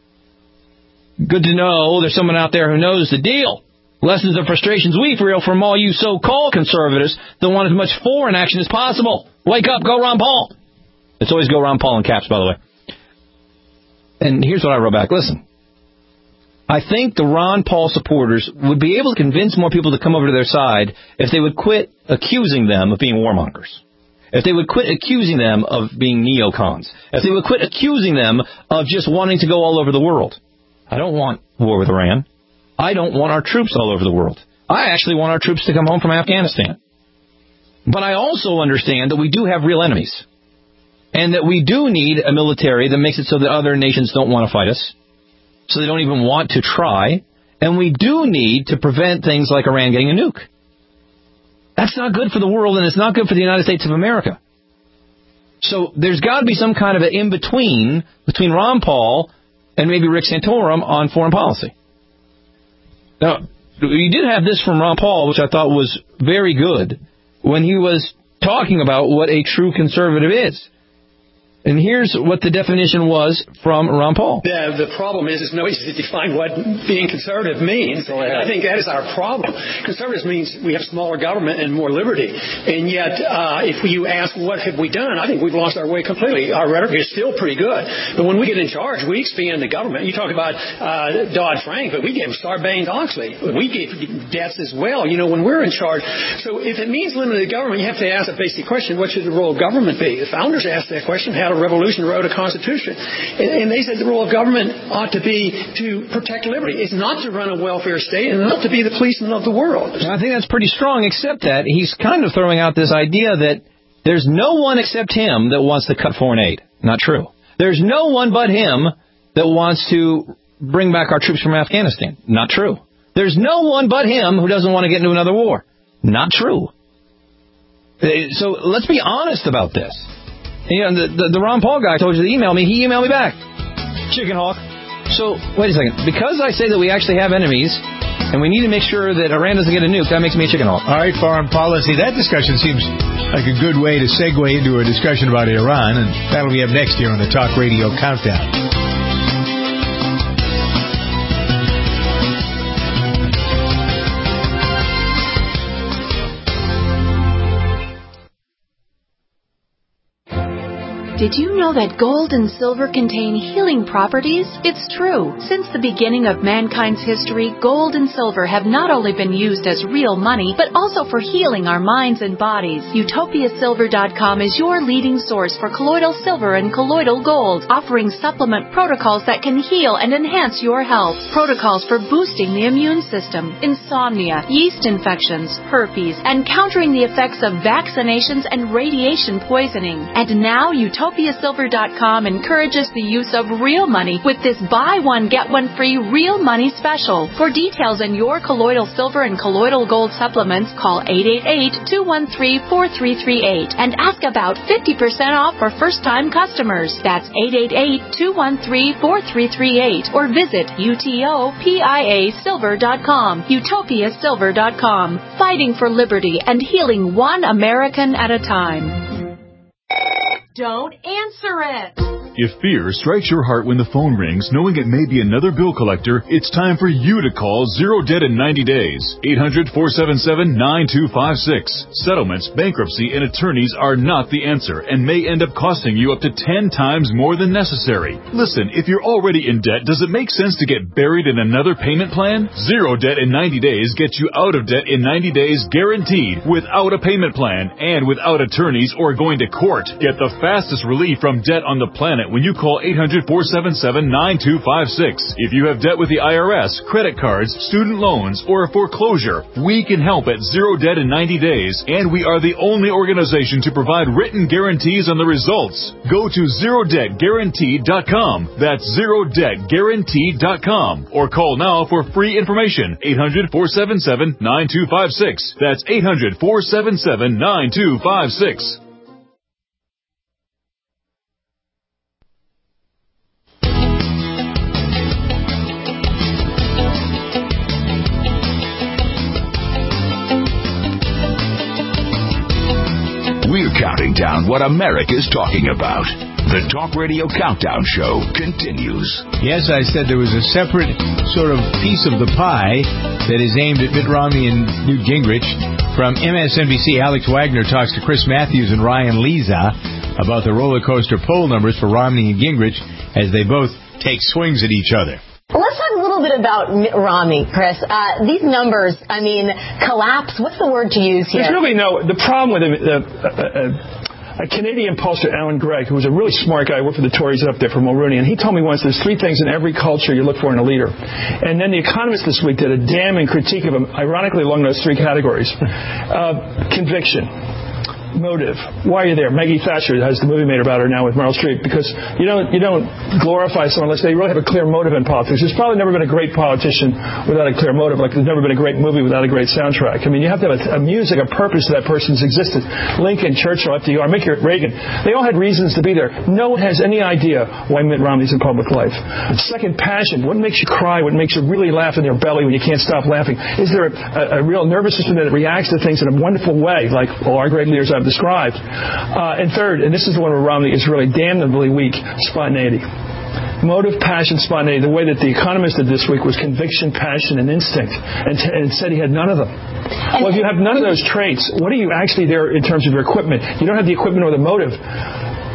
Good to know there's someone out there who knows the deal. Lessons of frustrations we feel from all you so-called conservatives that want as much foreign action as possible. Wake up, go Ron Paul. It's always go Ron Paul in caps, by the way. And here's what I wrote back. Listen, I think the Ron Paul supporters would be able to convince more people to come over to their side if they would quit accusing them of being warmongers. If they would quit accusing them of being neocons. If they would quit accusing them of just wanting to go all over the world. I don't want war with Iran. I don't want our troops all over the world. I actually want our troops to come home from Afghanistan. But I also understand that we do have real enemies. And that we do need a military that makes it so that other nations don't want to fight us. So they don't even want to try. And we do need to prevent things like Iran getting a nuke. That's not good for the world, and it's not good for the United States of America. So there's got to be some kind of an in-between between Ron Paul and maybe Rick Santorum on foreign policy. Now, you did have this from Ron Paul, which I thought was very good, when he was talking about what a true conservative is. And here's what the definition was from Ron Paul. The problem is it's no easy to define what being conservative means. I think that is our problem. Conservative means we have smaller government and more liberty. And yet, if you ask what have we done, I think we've lost our way completely. Our rhetoric is still pretty good. But when we get in charge, we expand the government. You talk about Dodd-Frank, but we gave Sarbanes-Oxley. We gave debts as well, when we're in charge. So if it means limited government, you have to ask a basic question, what should the role of government be? The founders asked that question, how a revolution, wrote a constitution. And they said the role of government ought to be to protect liberty. It's not to run a welfare state and not to be the policeman of the world. I think that's pretty strong, except that he's kind of throwing out this idea that there's no one except him that wants to cut foreign aid. Not true. There's no one but him that wants to bring back our troops from Afghanistan. Not true. There's no one but him who doesn't want to get into another war. Not true. So let's be honest about this. You know, the Ron Paul guy told you to email me. He emailed me back. Chicken hawk. So, wait a second. Because I say that we actually have enemies, and we need to make sure that Iran doesn't get a nuke, that makes me a chicken hawk. All right, foreign policy. That discussion seems like a good way to segue into a discussion about Iran, and that'll be up next here on the Talk Radio Countdown. Did you know that gold and silver contain healing properties? It's true. Since the beginning of mankind's history, gold and silver have not only been used as real money, but also for healing our minds and bodies. UtopiaSilver.com is your leading source for colloidal silver and colloidal gold, offering supplement protocols that can heal and enhance your health. Protocols for boosting the immune system, insomnia, yeast infections, herpes, and countering the effects of vaccinations and radiation poisoning. And now UtopiaSilver.com encourages the use of real money with this buy one, get one free real money special. For details on your colloidal silver and colloidal gold supplements, call 888-213-4338 and ask about 50% off for first-time customers. That's 888-213-4338 or visit UTOPIASilver.com. UtopiaSilver.com. Fighting for liberty and healing one American at a time. Don't answer it. If fear strikes your heart when the phone rings, knowing it may be another bill collector, it's time for you to call Zero Debt in 90 days. 800-477-9256. Settlements, bankruptcy, and attorneys are not the answer and may end up costing you up to 10 times more than necessary. Listen, if you're already in debt, does it make sense to get buried in another payment plan? Zero Debt in 90 days gets you out of debt in 90 days guaranteed, without a payment plan and without attorneys or going to court. Get the fastest relief from debt on the planet when you call 800-477-9256. If you have debt with the IRS, credit cards, student loans, or a foreclosure, we can help at Zero Debt in 90 days, and we are the only organization to provide written guarantees on the results. Go to ZeroDebtGuaranteed.com. That's ZeroDebtGuaranteed.com. Or call now for free information. 800-477-9256. That's 800-477-9256. We're counting down what America's talking about. The Talk Radio Countdown Show continues. Yes, I said there was a separate sort of piece of the pie that is aimed at Mitt Romney and Newt Gingrich. From MSNBC, Alex Wagner talks to Chris Matthews and Ryan Leza about the roller coaster poll numbers for Romney and Gingrich as they both take swings at each other. Let's talk a little bit about Mitt Romney, Chris. These numbers, I mean, collapse. What's the word to use here? There's really the problem with a Canadian pollster, Alan Gregg, who was a really smart guy, worked for the Tories up there for Mulroney, and he told me once there's three things in every culture you look for in a leader. And then The Economist this week did a damning critique of him, ironically along those three categories. Conviction. Motive. Why are you there? Maggie Thatcher has the movie made about her now with Meryl Streep, because you don't glorify someone unless they really have a clear motive in politics. There's probably never been a great politician without a clear motive, like there's never been a great movie without a great soundtrack. I mean, you have to have a music, a purpose to that person's existence. Lincoln, Churchill, FDR, Reagan, they all had reasons to be there. No one has any idea why Mitt Romney's in public life. Second, passion. What makes you cry? What makes you really laugh in your belly when you can't stop laughing? Is there a real nervous system that reacts to things in a wonderful way, like all our great leaders I've described? And third, and this is the one where Romney is really damnably weak, spontaneity. Motive, passion, spontaneity. The way that The Economist did this week was conviction, passion, and instinct, and said he had none of them. Well, if you have none of those traits, what are you actually there in terms of your equipment? You don't have the equipment or the motive.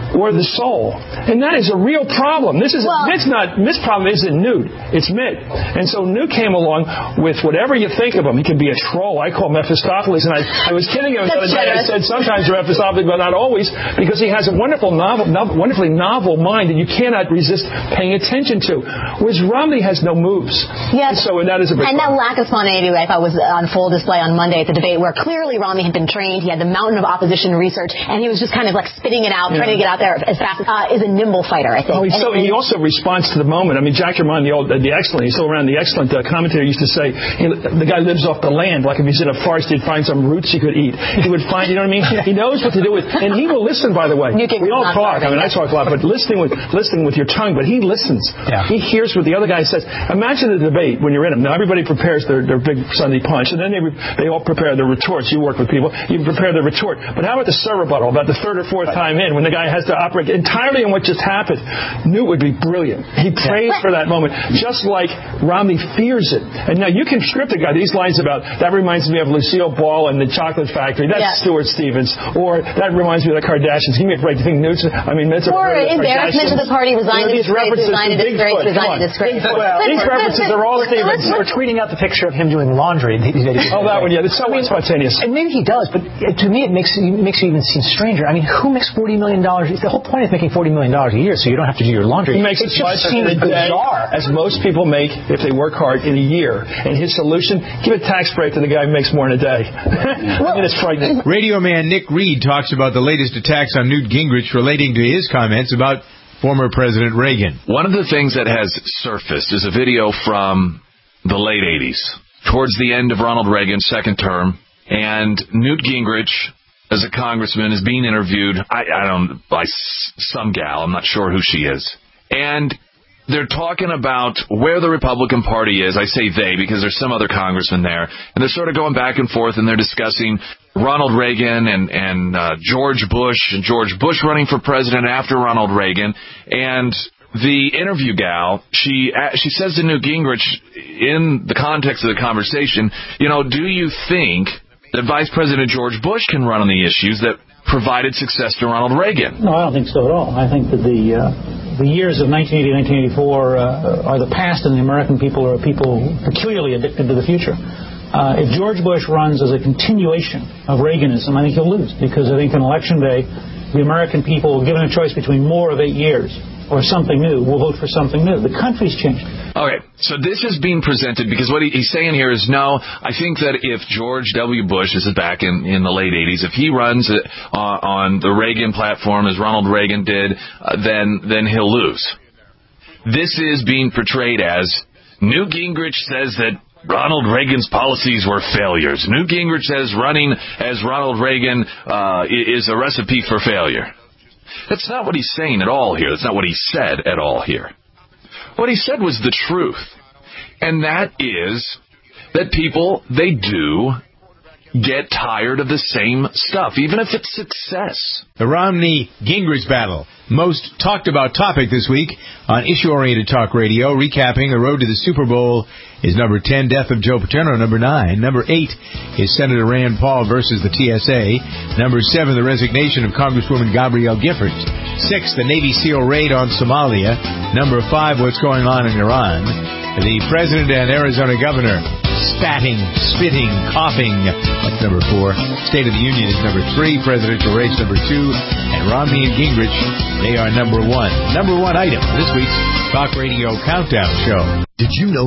or the soul. And that is a real problem. Mitt's problem isn't Newt. It's Mitt. And so Newt came along with whatever you think of him. He can be a troll. I call him Mephistopheles. And I was kidding him the other day. I said sometimes Mephistopheles, but not always, because he has a wonderfully novel mind that you cannot resist paying attention to. Whereas Romney has no moves. Yes. And that is a big problem. That lack of spontaneity, I thought, was on full display on Monday at the debate, where clearly Romney had been trained. He had the mountain of opposition research, and he was just kind of like spitting it out, trying to get out there as fast as a nimble fighter, I think. He also responds to the moment. I mean, Jack Germond, the excellent, he's still around, the excellent commentator used to say, the guy lives off the land. Like if he's in a forest, he'd find some roots he could eat. He would find, you know what I mean? He knows what to do with, and he will listen, by the way. We all talk. I mean, I talk a lot, but listening with your tongue, but he listens. Yeah. He hears what the other guy says. Imagine the debate when you're in them. Now, everybody prepares their big Sunday punch, and then they all prepare their retorts. You work with people. You prepare the retort. But how about the Sir rebuttal, about the third or fourth time in, when the guy has to operate entirely on what just happened? Newt would be brilliant. He prays for that moment, just like Romney fears it. And now you can script a guy. These lines about, that reminds me of Lucille Ball and the Chocolate Factory. That's Stuart Stevens. Or that reminds me of the Kardashians. Give me a break. You think Newt's, I mean, that's a Or embarrassment to the party, resigned to disgrace, resigned to disgrace. These references are all Stevens. We're tweeting out the picture of him doing laundry. Oh, that one, it's so spontaneous. And maybe he does, but to me it makes you even seem stranger. I mean, who makes $40 million? The whole point is making $40 million a year, so you don't have to do your laundry. He makes as much bizarre as most people make if they work hard in a year. And his solution, give a tax break to the guy who makes more in a day. I mean, it's frightening. Radio man Nick Reed talks about the latest attacks on Newt Gingrich relating to his comments about former President Reagan. One of the things that has surfaced is a video from the late 80s, towards the end of Ronald Reagan's second term, and Newt Gingrich, as a congressman, is being interviewed by some gal. I'm not sure who she is. And they're talking about where the Republican Party is. I say they because there's some other congressmen there. And they're sort of going back and forth, and they're discussing Ronald Reagan and George Bush, and George Bush running for president after Ronald Reagan. And the interview gal, she says to Newt Gingrich, in the context of the conversation, do you think that Vice President George Bush can run on the issues that provided success to Ronald Reagan? No, I don't think so at all. I think that the years of 1980, 1984 are the past, and the American people are people peculiarly addicted to the future. If George Bush runs as a continuation of Reaganism, I think he'll lose, because I think on Election Day, the American people, given a choice between more of 8 years or something new, will vote for something new. The country's changed. Okay, so this is being presented because what he's saying here is, no, I think that if George W. Bush, this is back in the late 80s, if he runs on the Reagan platform as Ronald Reagan did, then he'll lose. This is being portrayed as Newt Gingrich says that Ronald Reagan's policies were failures. Newt Gingrich says running as Ronald Reagan is a recipe for failure. That's not what he's saying at all here. That's not what he said at all here. What he said was the truth. And that is that people, they do get tired of the same stuff, even if it's success. The Romney-Gingrich battle, most talked about topic this week on issue-oriented talk radio. Recapping a road to the Super Bowl is number 10, death of Joe Paterno. Number 9. Number 8 is Senator Rand Paul versus the TSA. Number 7, the resignation of Congresswoman Gabrielle Giffords. 6, the Navy SEAL raid on Somalia. Number 5, what's going on in Iran. The president and Arizona governor spitting, coughing. That's number 4. State of the Union is number 3. Presidential race number 2. And Romney and Gingrich, they are number 1. Number 1 item for this week's Talk Radio Countdown Show. Did you know